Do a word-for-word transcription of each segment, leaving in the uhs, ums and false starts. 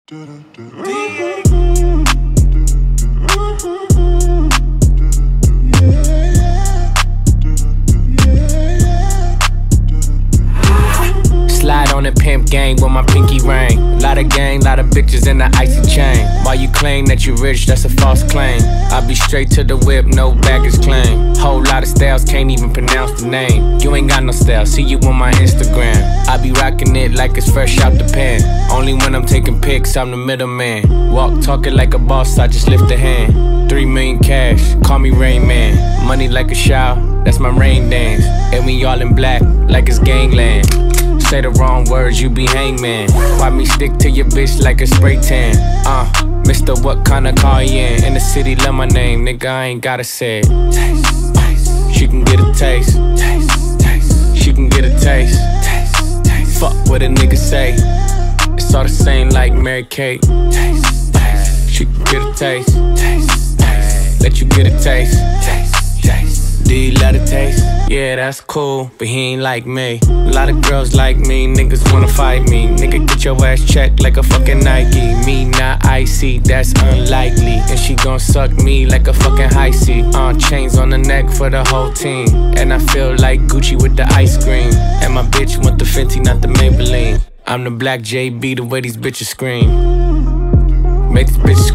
Slide on the pimp gang with my pinky ring. Lot of gang, lot of bitches in the icy chain. While you claim that you rich, that's a false claim. I be straight to the whip, no baggage claim. Whole lot of styles, can't even pronounce the name. You ain't got no style, see you on my Instagram. I be rocking it like it's fresh out the pen. Only when I'm taking pics, I'm the middleman. Walk talking like a boss, I just lift a hand. Three million cash, call me Rain Man. Money like a shower, that's my rain dance. And we all in black, like it's gangland. Say the wrong words, you be hangman. Why me stick to your bitch like a spray tan? Uh, Mister What kind of car you in? In the city, love my name, nigga, I ain't gotta say it. Taste, taste. She can get a taste. Taste, taste. She can get a taste. Taste, taste. Fuck what a nigga say. It's all the same like Mary Kate. Taste, taste. She can get a taste. Taste, taste. Let you get a taste. Taste, taste. Do you love the taste? Yeah, that's cool, but he ain't like me. A lot of girls like me, niggas wanna fight me. Nigga, get your ass checked like a fucking Nike. Me not icy, that's unlikely. And she gon' suck me like a fucking high C. Uh, chains on the neck for the whole team. And I feel like Gucci with the ice cream. And my bitch want the Fenty, not the Maybelline. I'm the black J B, the way these bitches scream. Make this bitch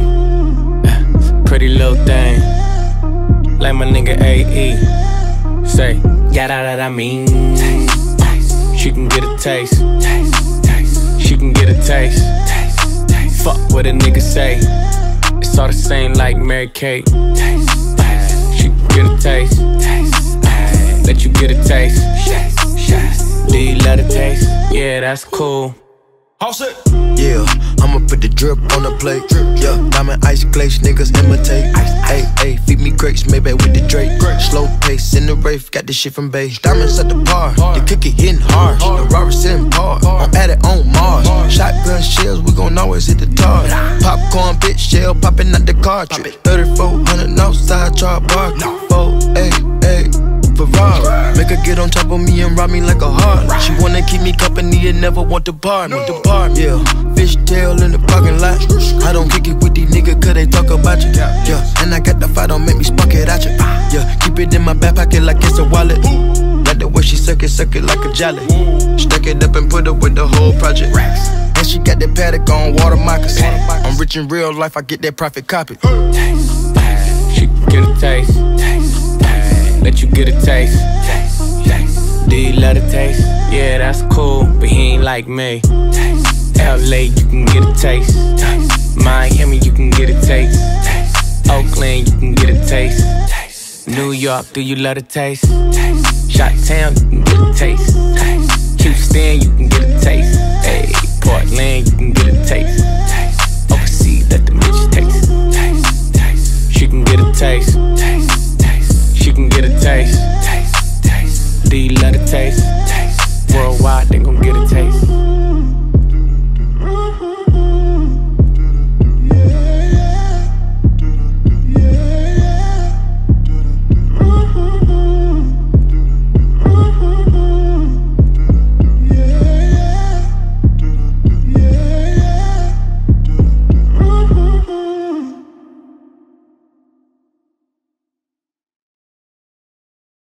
scream. Pretty little thing. Like my nigga A E. Say, yeah, that I mean. Taste, taste. She can get a taste. Taste, taste. She can get a taste. Taste, taste. Fuck what a nigga say. It's all the same like Mary Kate. Taste, taste. She can get a taste. Taste, taste. Let you get a taste. Yes, yes. Do you love the taste? Yeah, that's cool. All set. Yeah, I'ma put the drip on the plate. Yeah, diamond ice glaze, niggas imitate. Hey, hey, feed me grapes, maybe with the Drake. Slow pace in the Wraith, got this shit from Bay. Diamonds at the bar, the cookie hitting hard. The Robert sitting hard, I'm at it on Mars. Shotgun shells, we gon' always hit the tar. Popcorn, bitch, shell popping out the cartridge. thirty-four hundred outside, char bar. Four, eight, eight. Ferrari. Make her get on top of me and rob me like a heart. She wanna keep me company and never want to bar me. Depart, yeah. Fishtail in the parking lot. I don't kick it with these niggas cause they talk about you. Yeah, and I got the fight, don't make me spark it at you. Yeah, keep it in my back pocket like it's a wallet. Like the way she suck it, suck it like a jelly. Stack it up and put it with the whole project. And she got that paddock on water moccasins. I'm rich in real life, I get that profit copy. Taste, taste. She can get a taste. Taste. Let you get a taste. Taste, taste. Do you love the taste? Yeah, that's cool, but he ain't like me. Taste, L A, you can get a taste. Taste. Miami, you can get a taste. Taste. Oakland, you can get a taste. Taste. New York, do you love the taste? Taste. Chi-Town, you can get a taste. Taste. Houston, you can get a taste.